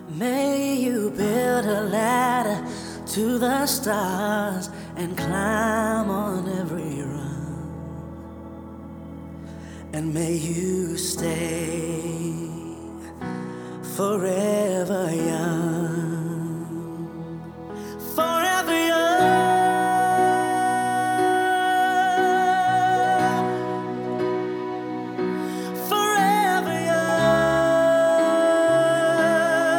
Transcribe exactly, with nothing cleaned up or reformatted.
May you build a ladder to the stars and climb on every run. And may you stay forever young.